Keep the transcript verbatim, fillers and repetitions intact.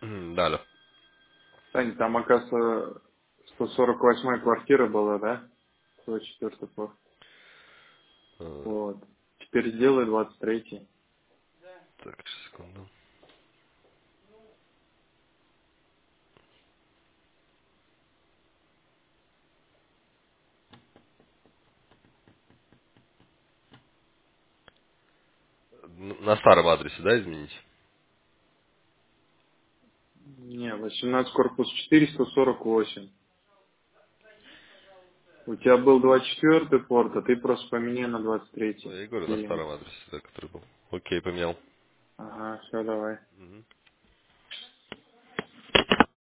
Да, алло. Тань, там, оказывается, сто сорок восьмая квартира была, да? сто четвёртый флор. Э, Вот. Теперь сделай двадцать третий. Так, секунду. Н- На старом адресе, да, изменить? Не, восемнадцать корпус четыре, сто сорок восемь. У тебя был двадцать четвёртый форт, а ты просто поменяй на двадцать Ну, третий. я и говорю, на Клиент. старом адресе, да, который был. Окей, поменял. Ага, все, давай. Мгм.